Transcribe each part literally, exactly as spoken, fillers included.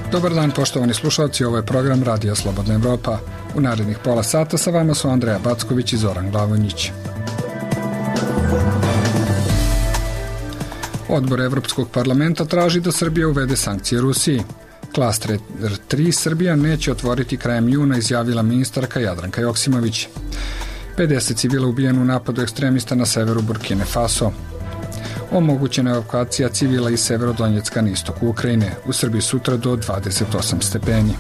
Dobar dan, poštovani slušalci, ovo je program Radija Slobodna Evropa. U narednih pola sata sa vama su Andreja Backović i Zoran Glavonjić. Odbor Evropskog parlamenta traži da Srbija uvede sankcije Rusiji. Klaster tri Srbija neće otvoriti krajem juna, izjavila ministarka Jadranka Joksimović. pedeset civila ubijeno u napadu ekstremista na severu Burkine Faso. Omogućena je evakuacija civila iz Severodonjecka na istoku Ukrajine. U Srbiji sutra do dvadeset osam stepeni.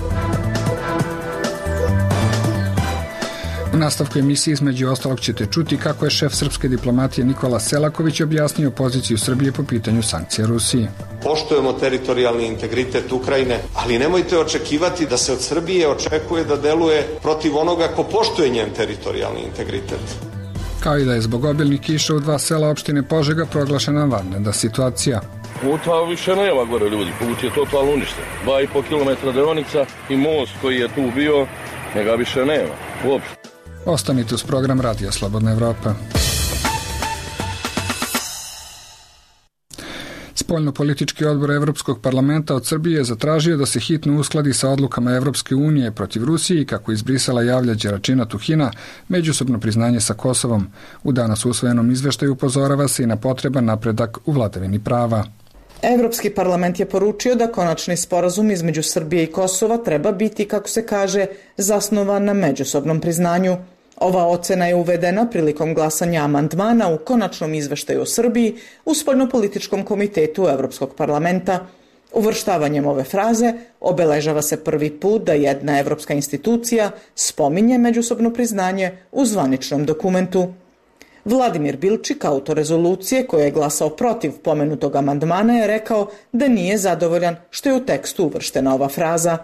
U nastavku emisije između ostalog ćete čuti kako je šef srpske diplomatije Nikola Selaković objasnio poziciju Srbije po pitanju sankcija Rusiji. Poštujemo teritorijalni integritet Ukrajine, ali nemojte očekivati da se od Srbije očekuje da deluje protiv onoga ko poštuje njen teritorijalni integritet. Kao i da je zbog obilnih kiša u dva sela opštine Požega proglašena vanredna situacija. Puta više nema gore ljudi, put je totalno uništen. Dva i po kilometra deonica i most koji je tu bio, njega više nema uopšte. Ostanite uz program Radija Slobodna Evropa. Spoljno-politički odbor Evropskog parlamenta od Srbije je zatražio da se hitno uskladi sa odlukama Evropske unije protiv Rusije i, kako iz Brisela javlja Đeračina Tuhina, međusobno priznanje sa Kosovom. U danas usvojenom izveštaju upozorava se i na potreban napredak u vladavini prava. Evropski parlament je poručio da konačni sporazum između Srbije i Kosova treba biti, kako se kaže, zasnovan na međusobnom priznanju. Ova ocena je uvedena prilikom glasanja amandmana u konačnom izveštaju o Srbiji u Spoljnopolitičkom komitetu Evropskog parlamenta. Uvrštavanjem ove fraze obeležava se prvi put da jedna evropska institucija spominje međusobno priznanje u zvaničnom dokumentu. Vladimir Bilčik, autor rezolucije koja je glasao protiv pomenutog amandmana, je rekao da nije zadovoljan što je u tekstu uvrštena ova fraza.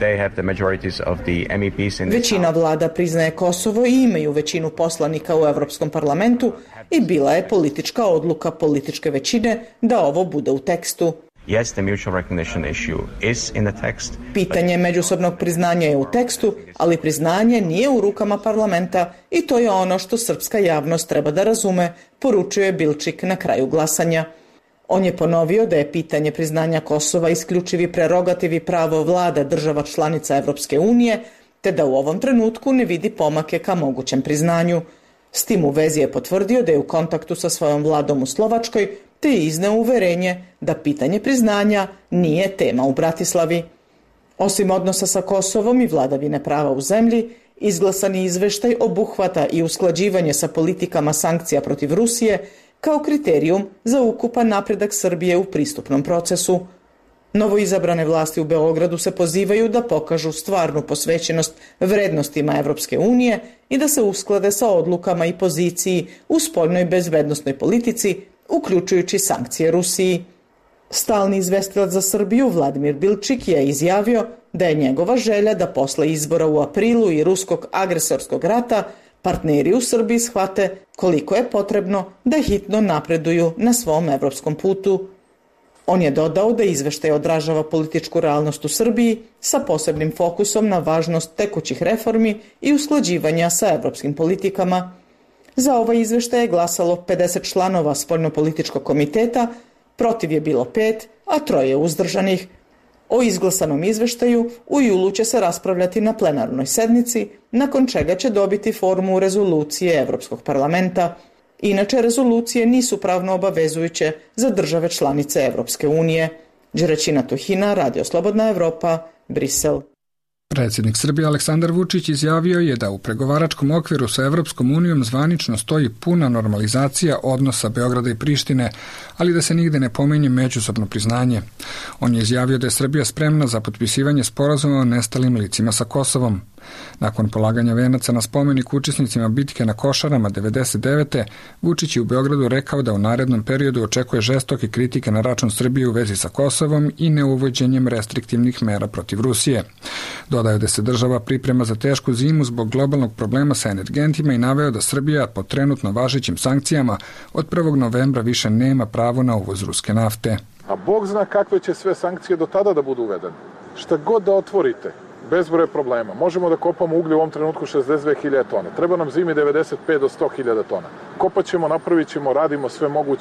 Većina vlada priznaje Kosovo i imaju većinu poslanika u Evropskom parlamentu i bila je politička odluka političke većine da ovo bude u tekstu. Yes, the mutual recognition issue is in the text. Pitanje međusobnog priznanja je u tekstu, ali priznanje nije u rukama parlamenta i to je ono što srpska javnost treba da razume, poručuje Bilčik na kraju glasanja. On je ponovio da je pitanje priznanja Kosova isključivi prerogativ i pravo vlada država članica Evropske unije, te da u ovom trenutku ne vidi pomake ka mogućem priznanju. S tim u vezi je potvrdio da je u kontaktu sa svojom vladom u Slovačkoj, te je izneo uverenje da pitanje priznanja nije tema u Bratislavi. Osim odnosa sa Kosovom i vladavine prava u zemlji, izglasani izveštaj obuhvata i usklađivanje sa politikama sankcija protiv Rusije kao kriterijum za ukupan napredak Srbije u pristupnom procesu. Novoizabrane vlasti u Beogradu se pozivaju da pokažu stvarnu posvećenost vrednostima Evropske unije i da se usklade sa odlukama i poziciji u spoljnoj bezbednosnoj politici, uključujući sankcije Rusiji. Stalni izvestilac za Srbiju Vladimir Bilčik je izjavio da je njegova želja da posle izbora u aprilu i ruskog agresorskog rata partneri u Srbiji shvate koliko je potrebno da hitno napreduju na svom evropskom putu. On je dodao da izveštaj odražava političku realnost u Srbiji sa posebnim fokusom na važnost tekućih reformi i usklađivanja sa evropskim politikama. Za ovaj izveštaj je glasalo pedeset članova Spoljnopolitičkog komiteta, protiv je bilo pet, a troje uzdržanih. O izglasanom izveštaju u julu će se raspravljati na plenarnoj sednici, nakon čega će dobiti formu rezolucije Evropskog parlamenta. Inače, rezolucije nisu pravno obavezujuće za države članice Evropske unije. Đeračina Tuhina, Radio Slobodna Evropa, Brisel. Predsjednik Srbije Aleksandar Vučić izjavio je da u pregovaračkom okviru sa Evropskom unijom zvanično stoji puna normalizacija odnosa Beograda i Prištine, ali da se nigde ne pominje međusobno priznanje. On je izjavio da je Srbija spremna za potpisivanje sporazuma o nestalim licima sa Kosovom. Nakon polaganja venaca na spomenik učesnicima bitke na Košarama devedeset devete. Vučić je u Beogradu rekao da u narednom periodu očekuje žestoke kritike na račun Srbije u vezi sa Kosovom i neuvođenjem restriktivnih mera protiv Rusije. Dodao da se država priprema za tešku zimu zbog globalnog problema sa energentima i naveo da Srbija po trenutno važećim sankcijama od prvog novembra više nema pravo na uvoz ruske nafte. A Bog zna kakve će sve sankcije do tada da budu uvedene. Šta god da otvorite, bezbroj problema. Možemo da kopamo uglje u ovom trenutku šezdeset dve hiljade tona. Treba nam zimi devedeset pet do sto hiljada tona. Kopat ćemo, napravit ćemo, radimo sve moguće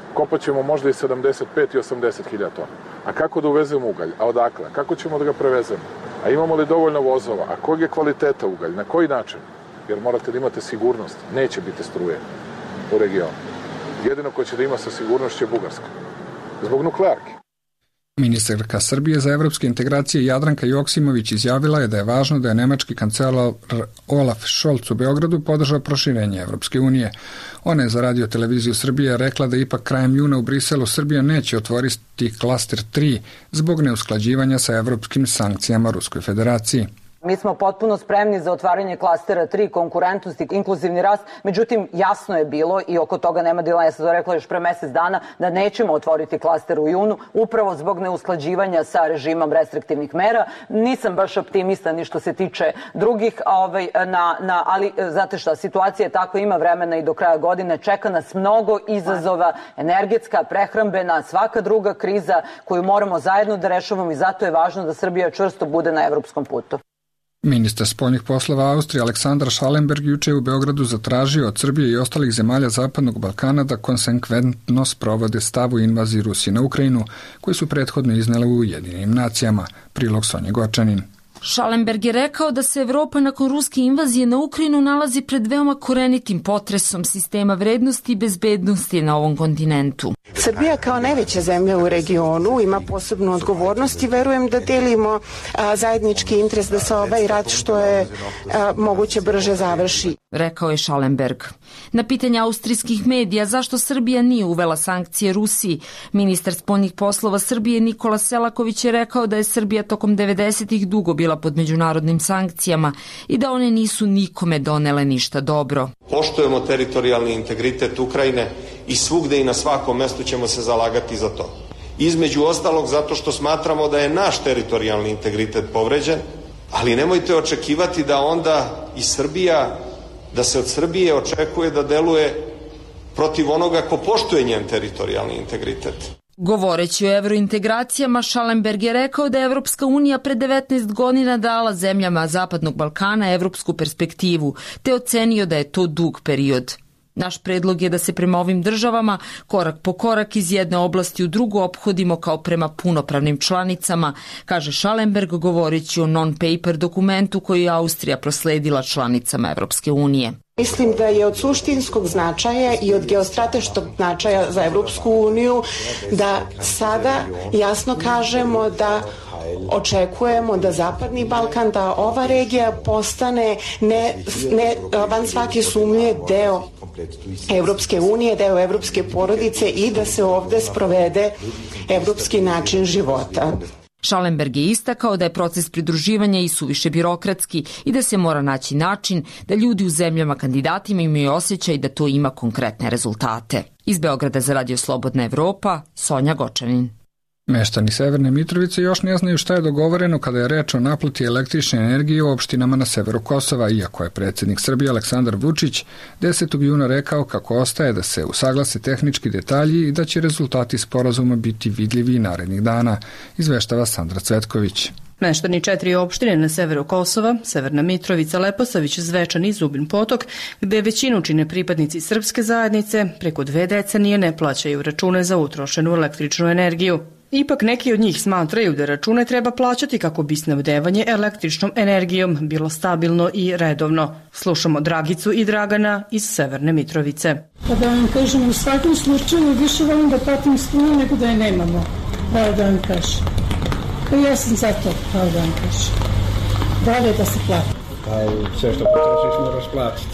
Kopat ćemo možda i sedamdeset pet i osamdeset hiljada tona. A kako da uvezemo ugalj? A odakle? Kako ćemo da ga prevezemo? A imamo li dovoljno vozova? A kojeg je kvaliteta ugalj? Na koji način? Jer morate da imate sigurnost. Neće biti struje u regionu. Jedino ko će da ima sa sigurnošću je Bugarska. Zbog nuklearke. Ministarka Srbije za evropske integracije Jadranka Joksimović izjavila je da je važno da je nemački kancelar Olaf Scholz u Beogradu podržao proširenje Evropske unije. Ona je za Radio televiziju Srbije rekla da ipak krajem juna u Briselu Srbija neće otvoriti klaster tri zbog neusklađivanja sa evropskim sankcijama Ruskoj federaciji. Mi smo potpuno spremni za otvaranje klastera tri, konkurentnost i inkluzivni rast, međutim jasno je bilo i oko toga nema dilema, ja sam to rekla još pre mesec dana, da nećemo otvoriti klaster u junu, upravo zbog neusklađivanja sa režimom restriktivnih mera. Nisam baš optimista ni što se tiče drugih, ovaj, na, na, ali znate šta, situacija je tako, ima vremena i do kraja godine, čeka nas mnogo izazova, energetska, prehrambena, svaka druga kriza koju moramo zajedno da rešavamo i zato je važno da Srbija čvrsto bude na evropskom putu. Ministar spoljnih poslova Austrije Aleksandar Schallenberg juče u Beogradu zatražio od Srbije i ostalih zemalja Zapadnog Balkana da konsekventno sprovode stav u invaziji Rusije na Ukrajinu, koji su prethodno iznele u Ujedinjenim nacijama. Prilog Sonje Gočanin. Schallenberg je rekao da se Evropa nakon ruske invazije na Ukrajinu nalazi pred veoma korenitim potresom sistema vrednosti i bezbednosti na ovom kontinentu. Srbija kao najveća zemlja u regionu ima posebnu odgovornost i verujem da delimo a, zajednički interes da se ovaj rat što je a, moguće brže završi. Rekao je Schallenberg. Na pitanje austrijskih medija zašto Srbija nije uvela sankcije Rusiji, ministar spoljnih poslova Srbije Nikola Selaković je rekao da je Srbija tokom devedesetih dugo bila pod međunarodnim sankcijama i da one nisu nikome donele ništa dobro. Poštujemo teritorijalni integritet Ukrajine i svugde i na svakom mestu ćemo se zalagati za to. Između ostalog zato što smatramo da je naš teritorijalni integritet povređen, ali nemojte očekivati da onda i Srbija, da se od Srbije očekuje da deluje protiv onoga ko poštuje njen teritorijalni integritet. Govoreći o evrointegracijama, Schallenberg je rekao da je Evropska unija pre devetnaest godina dala zemljama Zapadnog Balkana evropsku perspektivu, te ocenio da je to dug period. Naš predlog je da se prema ovim državama korak po korak iz jedne oblasti u drugu ophodimo kao prema punopravnim članicama, kaže Schallenberg govoreći o non-paper dokumentu koji je Austrija prosledila članicama Evropske unije. Mislim da je od suštinskog značaja i od geostrateškog značaja za Evropsku uniju da sada jasno kažemo da očekujemo da Zapadni Balkan, da ova regija postane ne, ne van svake sumnje deo Evropske unije, deo evropske porodice i da se ovde sprovede evropski način života. Schallenberg je istakao da je proces pridruživanja isuviše birokratski i da se mora naći način da ljudi u zemljama kandidatima imaju osjećaj da to ima konkretne rezultate. Iz Beograda za Radio Slobodna Evropa, Sonja Gočanin. Meštani Severne Mitrovice još ne znaju šta je dogovoreno kada je reč o naplati električne energije u opštinama na severu Kosova, iako je predsjednik Srbije Aleksandar Vučić desetog juna rekao kako ostaje da se usaglase tehnički detalji i da će rezultati sporazuma biti vidljivi narednih dana, izveštava Sandra Cvetković. Meštani četiri opštine na severu Kosova, Severna Mitrovica, Leposavić, Zvečan i Zubin Potok, gde većinu čine pripadnici srpske zajednice, preko dve decenije ne plaćaju račune za utrošenu električnu energiju. Ipak neki od njih smatraju da račune treba plaćati kako bi snabdevanje električnom energijom bilo stabilno i redovno. Slušamo Dragicu i Dragana iz Severne Mitrovice. Pa da vam kažem, u svakom slučaju više volim da platim struju nego da je nemamo. Pravo da vam kažem. Pa ja sam za to, pravo da vam kažem. Bolje da se plati. Pa sve što potrošiš moraš platiti.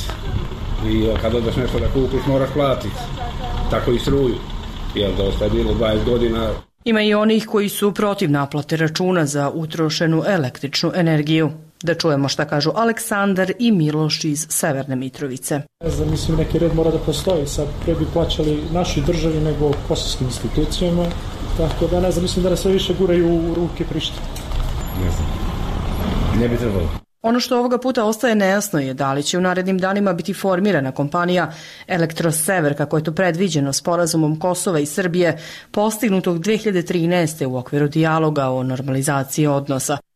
I kad odeš nešto da kupiš moraš platiti. Tako i struju. Jer dosta je bilo dvadeset godina. Ima i onih koji su protiv naplate računa za utrošenu električnu energiju. Da čujemo šta kažu Aleksandar i Miloš iz Severne Mitrovice. Ne znam, mislim, neki red mora da postoji. Sad pre bi plaćali našoj državi nego kosovskim institucijama. Tako da ne znam, mislim da nas sve više guraju u ruke Prištine. Ne znam. Ne bi trebalo. Ono što ovoga puta ostaje nejasno je da li će u narednim danima biti formirana kompanija Elektrosever, kako je to predviđeno sporazumom Kosova i Srbije, postignutog dve hiljade trinaeste. u okviru dijaloga o normalizaciji odnosa.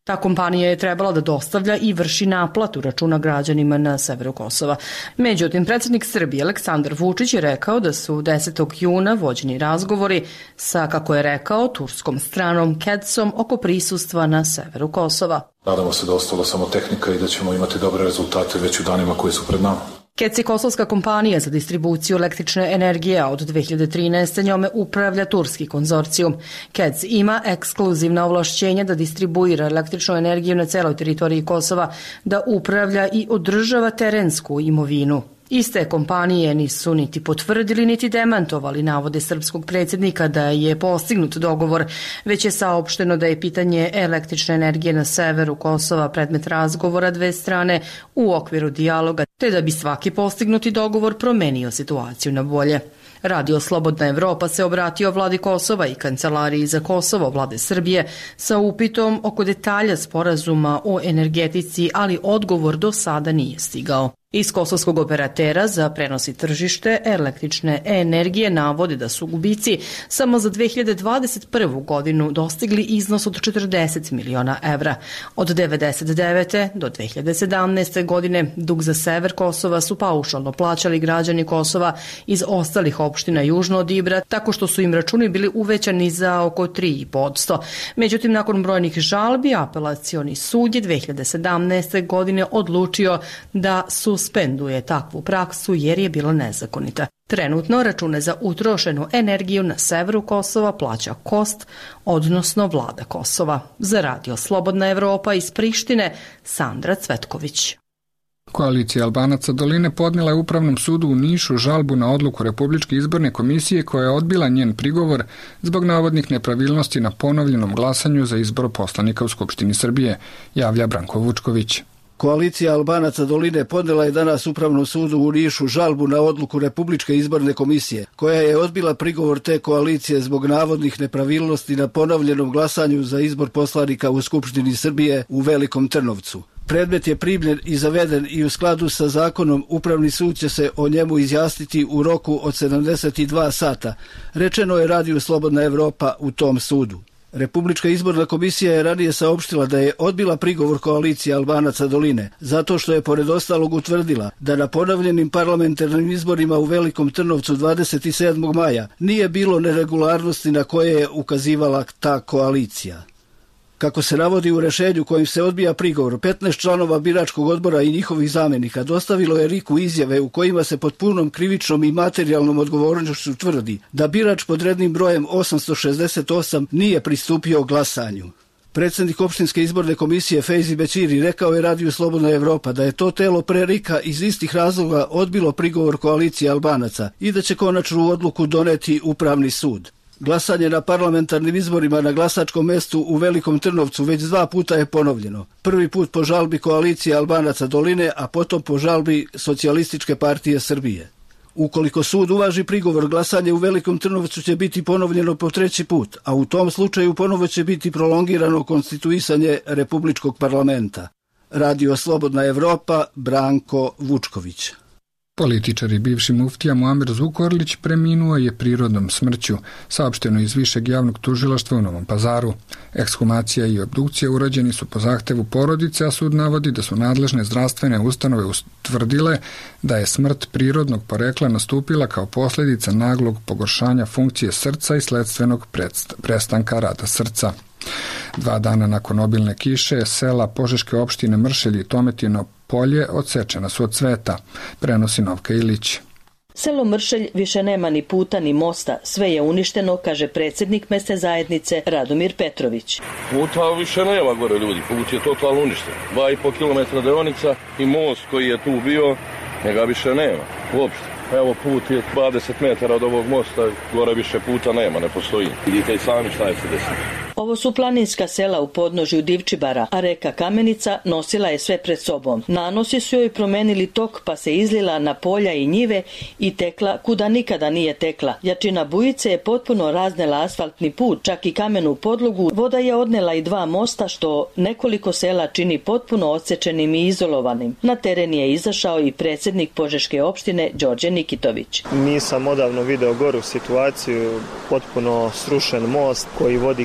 Ta kompanija je trebala da dostavlja i vrši naplatu računa građanima na severu Kosova. Međutim, predsjednik Srbije Aleksandar Vučić je rekao da su desetog juna vođeni razgovori sa, kako je rekao, turskom stranom K E D S-om oko prisustva na severu Kosova. Nadamo se da ostala samo tehnika i da ćemo imati dobre rezultate već u danima koji su pred nama. K E D S je kosovska kompanija za distribuciju električne energije, a od dve hiljade trinaeste. njome upravlja turski konzorcijum. K E D S ima ekskluzivna ovlašćenja da distribuira električnu energiju na celoj teritoriji Kosova, da upravlja i održava terensku imovinu. Iste kompanije nisu niti potvrdili niti demantovali navode srpskog predsjednika da je postignut dogovor, već je saopšteno da je pitanje električne energije na severu Kosova predmet razgovora dve strane u okviru dijaloga, te da bi svaki postignuti dogovor promenio situaciju na bolje. Radio Slobodna Evropa se obratio vladi Kosova i Kancelariji za Kosovo vlade Srbije sa upitom oko detalja sporazuma o energetici, ali odgovor do sada nije stigao. Iz kosovskog operatera za prenos i tržište električne energije navode da su gubici samo za dve hiljade dvadeset prvu. godinu dostigli iznos od četrdeset miliona evra. Od devedeset devete. do dve hiljade sedamnaeste. godine dug za sever Kosova su paušalno plaćali građani Kosova iz ostalih opština južno od Ibra, tako što su im računi bili uvećani za oko tri i po posto. Međutim, nakon brojnih žalbi, apelacioni sud je dve hiljade sedamnaeste. godine odlučio da su suspenduje takvu praksu jer je bila nezakonita. Trenutno račune za utrošenu energiju na severu Kosova plaća Kost, odnosno vlada Kosova. Za Radio Slobodna Evropa iz Prištine, Sandra Cvetković. Koalicija Albanaca Doline podnela je Upravnom sudu u Nišu žalbu na odluku Republičke izborne komisije koja je odbila njen prigovor zbog navodnih nepravilnosti na ponovljenom glasanju za izbor poslanika u Skupštini Srbije, javlja Branko Vučković. Koalicija Albanaca Doline podnela je danas Upravnom sudu u Nišu žalbu na odluku Republičke izborne komisije, koja je odbila prigovor te koalicije zbog navodnih nepravilnosti na ponovljenom glasanju za izbor poslanika u Skupštini Srbije u Velikom Trnovcu. Predmet je primljen i zaveden i u skladu sa zakonom Upravni sud će se o njemu izjasniti u roku od sedamdeset dva sata, rečeno je Radio Slobodna Evropa u tom sudu. Republička izborna komisija je ranije saopštila da je odbila prigovor koalicije Albanaca Doline, zato što je pored ostalog utvrdila da na ponovljenim parlamentarnim izborima u Velikom Trnovcu dvadeset sedmog maja nije bilo neregularnosti na koje je ukazivala ta koalicija. Kako se navodi u rešenju kojim se odbija prigovor, petnaest članova biračkog odbora i njihovih zamenika dostavilo je RIK-u izjave u kojima se pod punom krivičnom i materijalnom odgovornošću tvrdi da birač pod rednim brojem osamsto šezdeset osam nije pristupio glasanju. Predsjednik opštinske izborne komisije Fejzi Bećiri rekao je Radio Slobodna Evropa da je to telo pre RIK-a iz istih razloga odbilo prigovor koalicije Albanaca i da će konačnu odluku doneti Upravni sud. Glasanje na parlamentarnim izborima na glasačkom mestu u Velikom Trnovcu već dva puta je ponovljeno. Prvi put po žalbi koalicije Albanaca Doline, a potom po žalbi Socijalističke partije Srbije. Ukoliko sud uvaži prigovor, glasanje u Velikom Trnovcu će biti ponovljeno po treći put, a u tom slučaju ponovo će biti prolongirano konstituisanje Republičkog parlamenta. Radio Slobodna Evropa, Branko Vučković. Političar i bivši muftija Muamer Zukorlić preminuo je prirodnom smrću, saopšteno iz Višeg javnog tužilaštva u Novom Pazaru. Ekshumacija i obdukcija urađeni su po zahtevu porodice, a sud navodi da su nadležne zdravstvene ustanove utvrdile da je smrt prirodnog porekla nastupila kao posljedica naglog pogoršanja funkcije srca i sledstvenog prestanka rada srca. Dva dana nakon obilne kiše, sela Požeške opštine Mršelj i Tometino polje odsečena su od cveta, prenosi Novka Ilić. Selo Mršelj više nema ni puta ni mosta, sve je uništeno, kaže predsjednik mesne zajednice Radomir Petrović. Puta više nema gore ljudi, put je totalno uništen. Dva i po kilometra deonica i most koji je tu bio, njega više nema uopšte. Evo put je dvadeset metara od ovog mosta, gore više puta nema, ne postoji. Vidite i sami šta je se desilo. Ovo su planinska sela u podnožju Divčibara, a reka Kamenica nosila je sve pred sobom. Nanosi su joj promenili tok pa se izlila na polja i njive i tekla kuda nikada nije tekla. Jačina bujice je potpuno raznela asfaltni put, čak i kamenu podlogu. Voda je odnela i dva mosta što nekoliko sela čini potpuno odsečenim i izolovanim. Na teren je izašao i predsjednik Požeške opštine Đorđe Nikitović. Nisam odavno video goru situaciju, potpuno srušen most koji vodi ka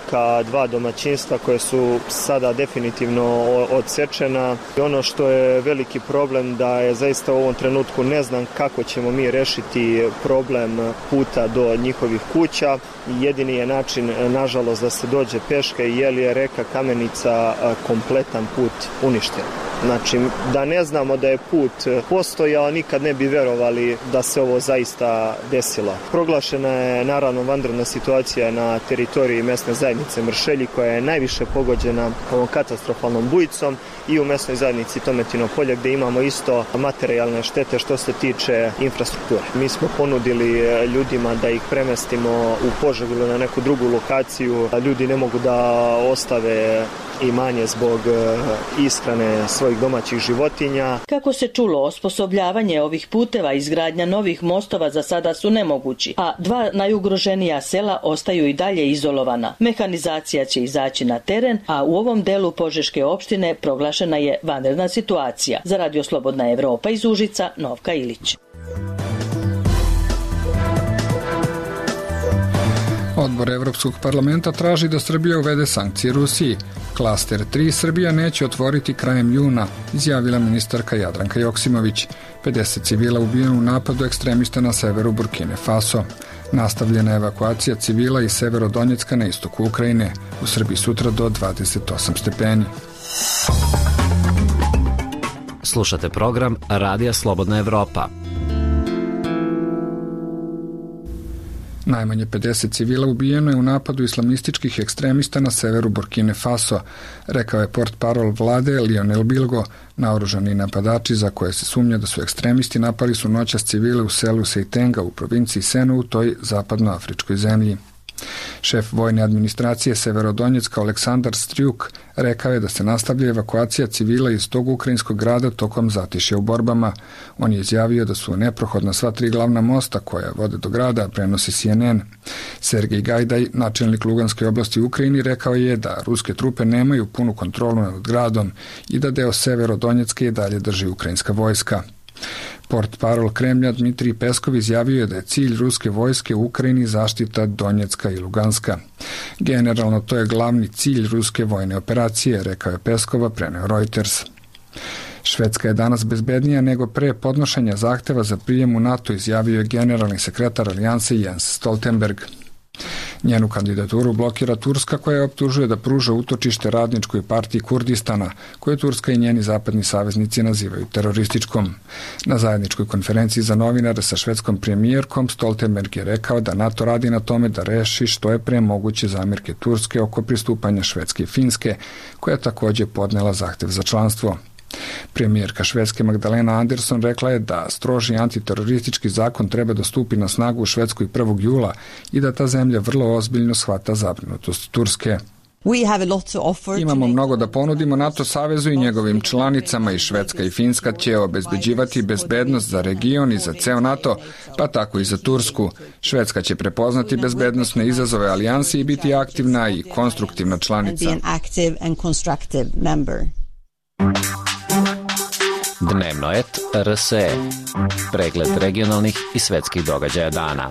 dva domaćinstva koje su sada definitivno odsečena. I ono što je veliki problem da je zaista u ovom trenutku ne znam kako ćemo mi rešiti problem puta do njihovih kuća. Jedini je način, nažalost, da se dođe peške jer je reka Kamenica kompletan put uništen. Znači, da ne znamo da je put postojao, nikad ne bi verovali da se ovo zaista desilo. Proglašena je naravno vanredna situacija na teritoriji mesne zajednice Mršelji koja je najviše pogođena ovom katastrofalnom bujicom i u mesnoj zajednici Tometino polje gde imamo isto materijalne štete što se tiče infrastrukture. Mi smo ponudili ljudima da ih premestimo u Požegu ili na neku drugu lokaciju. Ljudi ne mogu da ostave imanje zbog ishrane svojih domaćih životinja. Kako se čulo, osposobljavanje ovih puteva i izgradnja novih mostova za sada su nemogući, a dva najugroženija sela ostaju i dalje izolovana. Mehanizacija će izaći na teren, a u ovom delu Požeške opštine proglašena je vanredna situacija. Za Radio Slobodna Evropa iz Užica, Novka Ilić. Odbor Evropskog parlamenta traži da Srbija uvede sankcije Rusiji. Klaster tri Srbija neće otvoriti krajem juna, izjavila ministarka Jadranka Joksimović. pedeset civila ubijeno u napadu ekstremista na severu Burkine Faso. Nastavljena je evakuacija civila iz Severodonjecka na istoku Ukrajine. U Srbiji sutra do dvadeset osam stepeni. Slušate program Radija Slobodna Evropa. Najmanje pedeset civila ubijeno je u napadu islamističkih ekstremista na severu Burkine Faso, rekao je portparol vlade Lionel Bilgo. Naoružani napadači za koje se sumnja da su ekstremisti napali su noćas civile u selu Seitenga u provinciji Senu u toj zapadnoafričkoj zemlji. Šef vojne administracije Severodonjecka Aleksandar Strjuk rekao je da se nastavlja evakuacija civila iz tog ukrajinskog grada tokom zatišja u borbama. On je izjavio da su neprohodna sva tri glavna mosta koja vode do grada, prenosi C N N. Sergej Gajdaj, načelnik Luganske oblasti u Ukrajini, rekao je da ruske trupe nemaju punu kontrolu nad gradom i da deo Severodonjecke i dalje drži ukrajinska vojska. Portparol Kremlja Dmitrij Peskov izjavio je da je cilj ruske vojske u Ukrajini zaštita Donjecka i Luganska. Generalno to je glavni cilj ruske vojne operacije, rekao je Peskova, preneo Reuters. Švedska je danas bezbednija nego pre podnošenja zahteva za prijem u NATO, izjavio je generalni sekretar alijanse Jens Stoltenberg. Njenu kandidaturu blokira Turska koja je optužuje da pruža utočište radničkoj partiji Kurdistana, koju Turska i njeni zapadni saveznici nazivaju terorističkom. Na zajedničkoj konferenciji za novinare sa švedskom premijerkom Stoltenberg je rekao da NATO radi na tome da reši što je pre moguće zamerke Turske oko pristupanja Švedske i Finske, koja je takođe podnela zahtev za članstvo. Premijerka Švedske Magdalena Andersson rekla je da stroži antiteroristički zakon treba da stupi na snagu u Švedskoj prvog jula i da ta zemlja vrlo ozbiljno shvata zabrinutost Turske. Imamo mnogo da ponudimo NATO savezu i njegovim članicama i Švedska i Finska će obezbeđivati bezbednost za region i za ceo NATO, pa tako i za Tursku. Švedska će prepoznati bezbednosne izazove alijanse i biti aktivna i konstruktivna članica. Dnevno et R S E. Pregled regionalnih i svetskih događaja dana.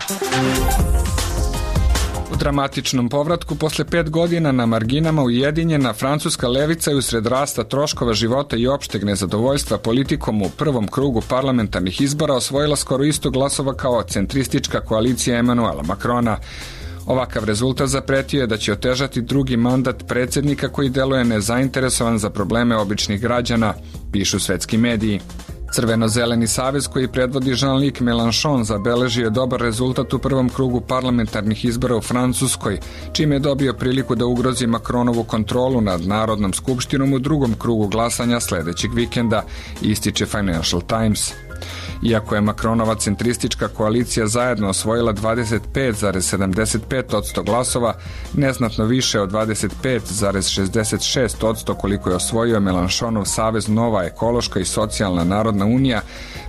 U dramatičnom povratku posle pet godina na marginama ujedinjena francuska levica je usred rasta troškova života i opšteg nezadovoljstva politikom u prvom krugu parlamentarnih izbora osvojila skoro isto glasova kao centristička koalicija Emanuela Macrona. Ovakav rezultat zapretio je da će otežati drugi mandat predsjednika koji deluje nezainteresovan za probleme običnih građana, pišu svetski mediji. Crveno-zeleni savez koji predvodi Jean-Luc Mélenchon zabeležio je dobar rezultat u prvom krugu parlamentarnih izbora u Francuskoj, čime je dobio priliku da ugrozi Macronovu kontrolu nad Narodnom skupštinom u drugom krugu glasanja sledećeg vikenda, ističe Financial Times. Iako je Macronova centristička koalicija zajedno osvojila dvadeset pet zarez sedamdeset pet posto glasova, neznatno više od dvadeset pet zarez šezdeset šest posto koliko je osvojio Mélenchonov savez Nova ekološka i socijalna narodna unija,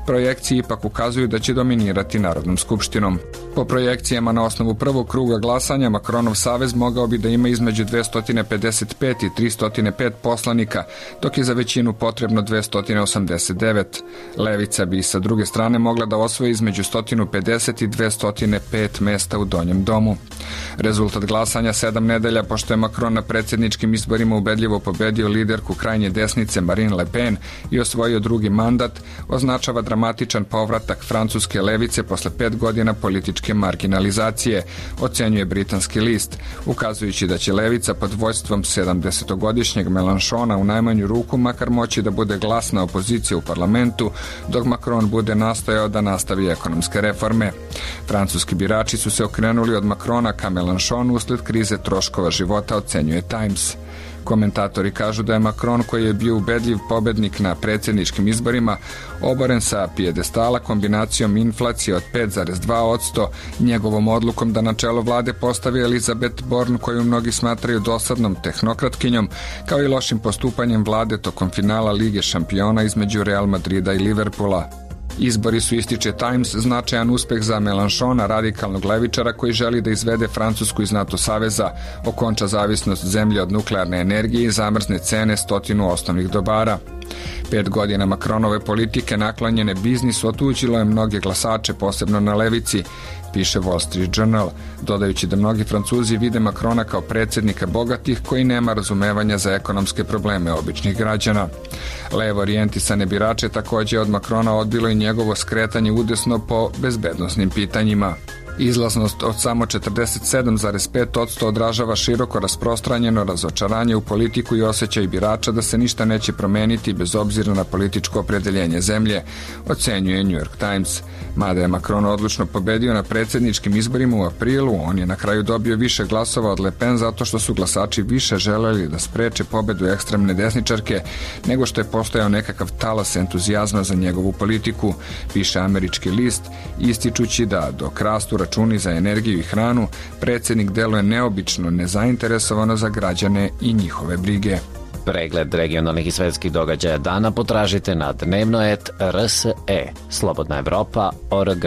projekcije ipak ukazuju da će dominirati Narodnom skupštinom. Po projekcijama na osnovu prvog kruga glasanja Macronov savez mogao bi da ima između dvesta pedeset pet i trista pet poslanika, dok je za većinu potrebno dvesta osamdeset devet. Levica bi sa druge strane mogla da osvoji između sto pedeset i dvesta pet mesta u Donjem domu. Rezultat glasanja sedam nedelja pošto je Macron na predsjedničkim izborima ubedljivo pobedio liderku krajnje desnice Marine Le Pen i osvojio drugi mandat, označava dramatičan povratak francuske levice posle pet godina političke marginalizacije, ocenjuje britanski list, ukazujući da će levica pod vođstvom sedamdesetogodišnjeg Mélenchona u najmanju ruku makar moći da bude glasna opozicija u parlamentu, dok Macron bude nastojao da nastavi ekonomske reforme. Francuski birači su se okrenuli od Macrona ka Mélenchonu usled krize troškova života, ocenjuje Times. Komentatori kažu da je Macron, koji je bio ubedljiv pobednik na predsjedničkim izborima, oboren sa pijedestala kombinacijom inflacije od pet zarez dva posto, njegovom odlukom da na čelo vlade postavi Elizabeth Borne, koju mnogi smatraju dosadnom tehnokratkinjom, kao i lošim postupanjem vlade tokom finala Lige šampiona između Real Madrida i Liverpoola. Izbori su, ističe Times, značajan uspeh za Mélenchona, radikalnog levičara koji želi da izvede Francusku iz NATO saveza, okonča zavisnost zemlje od nuklearne energije i zamrzne cene stotinu osnovnih dobara. Pet godina Macronove politike naklonjene biznisu otuđilo je mnoge glasače, posebno na levici, piše Wall Street Journal, dodajući da mnogi Francuzi vide Macrona kao predsjednika bogatih koji nema razumevanja za ekonomske probleme običnih građana. Levo orijentisane birače također od Macrona odbilo i njegovo skretanje udesno po bezbednosnim pitanjima. Izlaznost od samo četrdeset sedam zarez pet posto odražava široko rasprostranjeno razočaranje u politiku i osjećaj birača da se ništa neće promeniti bez obzira na političko opredeljenje zemlje, ocenjuje New York Times. Mada je Macron odlučno pobedio na predsjedničkim izborima u aprilu, on je na kraju dobio više glasova od Le Pen zato što su glasači više želeli da spreče pobedu ekstremne desničarke nego što je postojao nekakav talas entuzijazma za njegovu politiku, piše američki list, ističući da dok rastu računi za energiju i hranu, predsjednik deluje neobično nezainteresovano za građane i njihove brige. Pregled regionalnih i svetskih događaja dana potražite na dnevno et r s e, Slobodna Evropa точка org.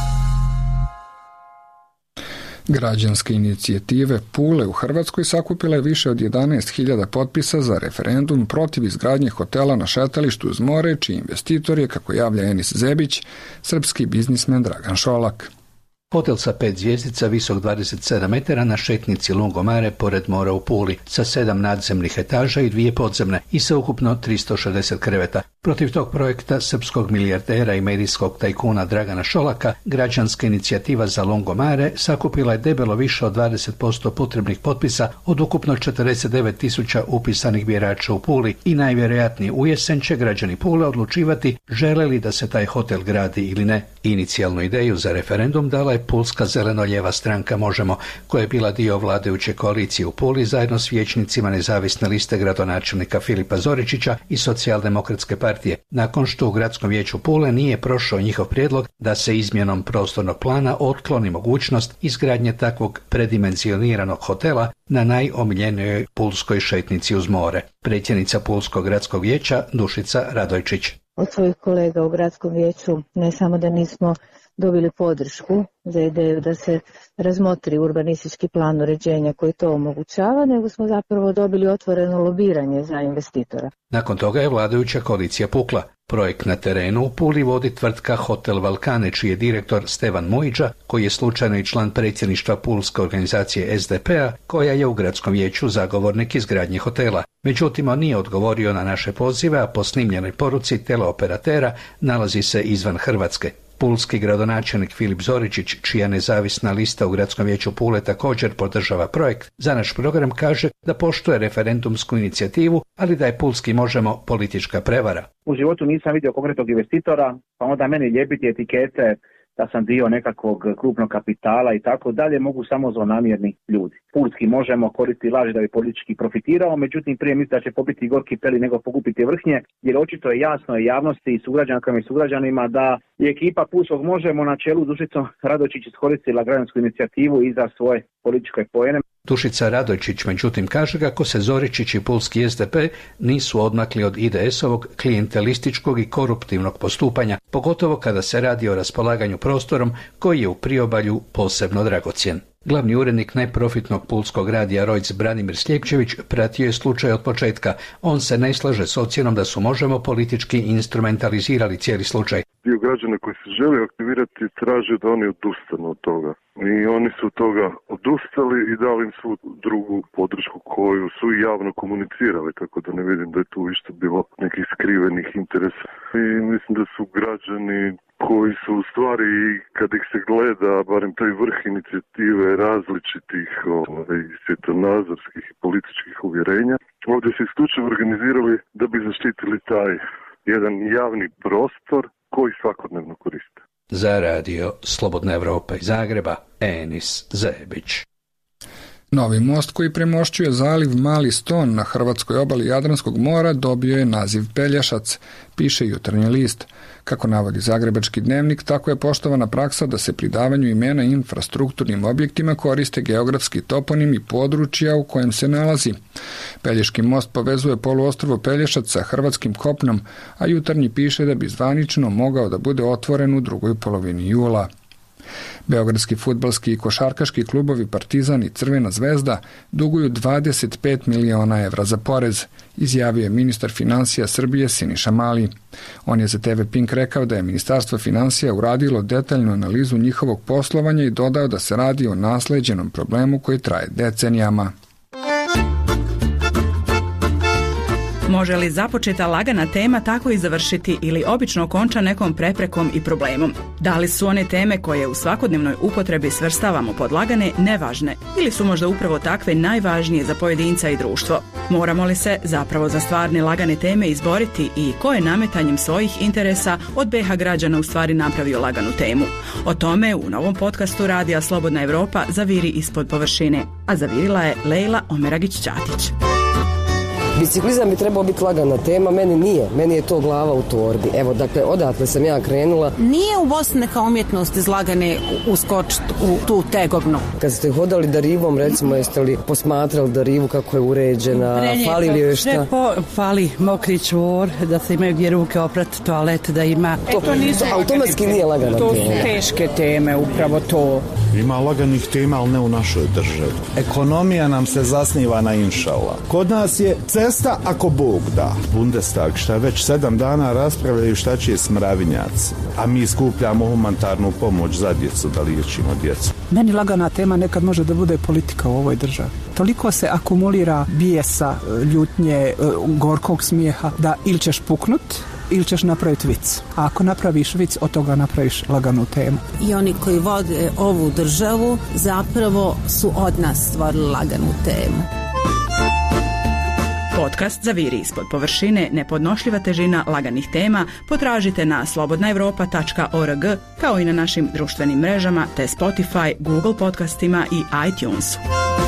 Građanske inicijative Pule u Hrvatskoj sakupila je više od jedanaest hiljada potpisa za referendum protiv izgradnje hotela na šetalištu uz more, čiji investitor je, kako javlja Enis Zebić, srpski biznismen Dragan Šolak. Hotel sa pet zvjezdica, visok dvadeset sedam metara na šetnici Lungomare pored mora u Puli, sa sedam nadzemnih etaža i dvije podzemne i sa ukupno tristo šezdeset kreveta. Protiv tog projekta srpskog milijardera i medijskog tajkuna Dragana Šolaka, građanska inicijativa za Lungomare sakupila je debelo više od dvadeset posto potrebnih potpisa od ukupno četrdeset devet tisuća upisanih birača u Puli i najvjerojatnije u jesen će građani Pule odlučivati žele li da se taj hotel gradi ili ne. Inicijalnu ideju za referendum dala je Pulska zeleno-lijeva stranka Možemo, koja je bila dio vladajuće koalicije u Puli zajedno s vijećnicima nezavisne liste gradonačelnika Filipa Zoričića i socijaldemokratske partije, nakon što u gradskom vijeću Pule nije prošao njihov prijedlog da se izmjenom prostornog plana otkloni mogućnost izgradnje takvog predimenzioniranog hotela na najomiljenijoj pulskoj šetnici uz more. Predsjednica Pulskog gradskog vijeća Dušica Radojčić. Od svojih kolega u gradskom vijeću ne samo da nismo dobili podršku za ideju da se razmotri urbanistički plan uređenja koji to omogućava, nego smo zapravo dobili otvoreno lobiranje za investitora. Nakon toga je vladajuća koalicija pukla. Projekt na terenu u Puli vodi tvrtka Hotel Valkane, čiji je direktor Stevan Mujiđa, koji je slučajno i član predsjedništva Pulske organizacije S D P-a, koja je u gradskom vijeću zagovornik izgradnje hotela. Međutim, on nije odgovorio na naše pozive, a po snimljenoj poruci teleoperatera nalazi se izvan Hrvatske. Pulski gradonačelnik Filip Zoričić, čija nezavisna lista u gradskom vijeću Pule također podržava projekt, za naš program kaže da poštuje referendumsku inicijativu, ali da je Pulski Možemo politička prevara. U životu nisam vidio konkretnog investitora, pa onda meni ljepiti etikete da sam dio nekakvog krupnog kapitala i tako dalje, mogu samo zlonamjerni ljudi. pulski možemo koristiti laž da bi politički profitirao, međutim prije misli da će popiti gorki peli nego pokupiti vrhnje, jer očito je jasno i javnosti i sugrađankama i sugrađanima da je ekipa pulskog možemo na čelu s Dušicom Radojčić iskoristila građansku inicijativu i za svoje političke poene. Dušica Radojčić međutim kaže kako se Zoričić i pulski es de pe nisu odmakli od I D S-ovog klijentelističkog i koruptivnog postupanja, pogotovo kada se radi o raspolaganju prostorom koji je u priobalju posebno dragocjen. Glavni urednik neprofitnog pulskog radija Rojc Branimir Sljepčević pratio je slučaj od početka. On se ne slaže s ocjenom da su Možemo politički instrumentalizirali cijeli slučaj. Dio građana koji se želi aktivirati traže da oni odustanu od toga. I oni su od toga odustali i dali im svu drugu podršku koju su i javno komunicirali, tako da ne vidim da je tu išto bilo nekih skrivenih interesa. I mislim da su građani koji su u stvari, kad ih se gleda, barem taj vrh inicijative različitih ovaj, svjetonazorskih i političkih uvjerenja, ovdje se isključivo organizirali da bi zaštitili taj jedan javni prostor koji svakodnevno koriste. Za radio Slobodna Evropa iz Zagreba, Enis Zebić. Novi most koji premošćuje zaliv Mali Ston na hrvatskoj obali Jadranskog mora dobio je naziv Pelješac, piše Jutarnji list. Kako navodi Zagrebački dnevnik, tako je poštovana praksa da se pri davanju imena infrastrukturnim objektima koriste geografski toponim i područja u kojem se nalazi. Pelješki most povezuje poluostrvo Pelješac sa hrvatskim kopnom, a Jutarnji piše da bi zvanično mogao da bude otvoren u drugoj polovini jula. Beogradski fudbalski i košarkaški klubovi Partizan i Crvena zvezda duguju dvadeset pet miliona evra za porez, izjavio je ministar financija Srbije Siniša Mali. On je za te ve Pink rekao da je Ministarstvo financija uradilo detaljnu analizu njihovog poslovanja i dodao da se radi o nasleđenom problemu koji traje decenijama. Može li započeta lagana tema tako i završiti ili obično konča nekom preprekom i problemom? Da li su one teme koje u svakodnevnoj upotrebi svrstavamo pod lagane nevažne ili su možda upravo takve najvažnije za pojedinca i društvo? Moramo li se zapravo za stvarne lagane teme izboriti i ko je nametanjem svojih interesa od be ha građana u stvari napravio laganu temu? O tome u novom podcastu Radija Slobodna Evropa Zaviri ispod površine, a zavirila je Lejla Omeragić-Ćatić. Biciklizam bi trebao biti lagana tema, meni nije, meni je to glava u torbi. Evo, dakle, odatle sam ja krenula. Nije u Bosni neka umjetnost izlagane uskočiti u tu tegobnu. Kad ste hodali Darivom, recimo, jeste li posmatrali Darivu kako je uređena, Prenje, fali li joj šta? Po, fali mokri čvor, da se imaju gdje ruke oprati, toalet, da ima. To, to nisu automatski nije lagana to tema. To su teške teme, upravo to. Ima laganih tema, ali ne u našoj državi. Ekonomija nam se zasniva na inšala. Kod nas je cesta ako Bog da. Bundestag šta već sedam dana raspravljaju šta će smravinjaci, a mi skupljamo humanitarnu pomoć za djecu, da liječimo djecu. Meni lagana tema nekad može da bude politika u ovoj državi. Toliko se akumulira bijesa, ljutnje, gorkog smijeha, da ili ćeš puknut, ili ćeš napraviti vic. A ako napraviš vic, od toga napraviš laganu temu. I oni koji vode ovu državu zapravo su od nas stvorili laganu temu. Podcast Zaviri ispod površine, nepodnošljiva težina laganih tema potražite na slobodna evropa tačka org kao i na našim društvenim mrežama te Spotify, Google podcastima i iTunesu.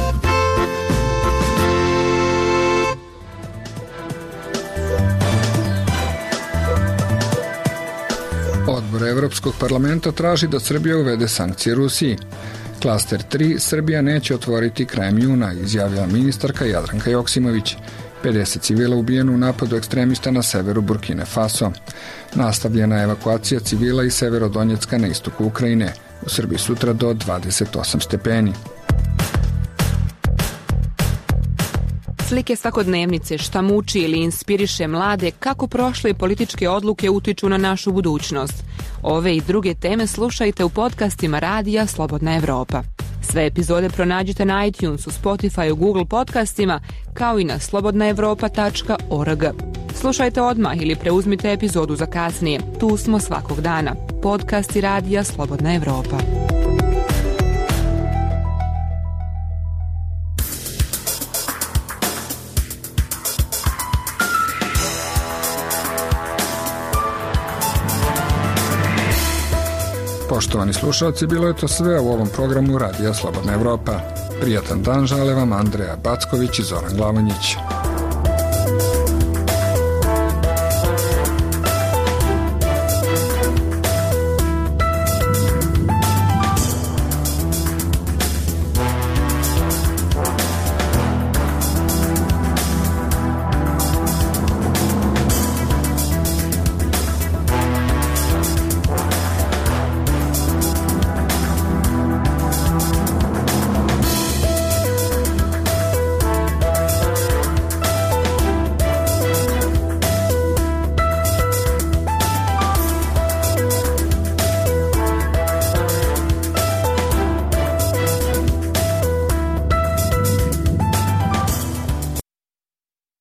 Odbor Evropskog parlamenta traži da Srbija uvede sankcije Rusiji. Klaster tri Srbija neće otvoriti krajem juna, izjavila ministarka Jadranka Joksimović. pedeset civila ubijeno u napadu ekstremista na severu Burkine Faso. Nastavljena je evakuacija civila iz Severodonjecka na istoku Ukrajine. U Srbiji sutra do dvadeset osam stepeni. Slike svakodnevnice, šta muči ili inspiriše mlade, kako prošle političke odluke utiču na našu budućnost. Ove i druge teme slušajte u podcastima Radija Slobodna Evropa. Sve epizode pronađite na iTunesu, Spotify, Google podcastima, kao i na slobodna evropa tačka org. Slušajte odmah ili preuzmite epizodu za kasnije. Tu smo svakog dana. Podcasti Radija Slobodna Evropa. Poštovani slušalci, bilo je to sve u ovom programu Radija Slobodna Evropa. Prijatan dan žele vam Andreja Backović i Zoran Glavanjić.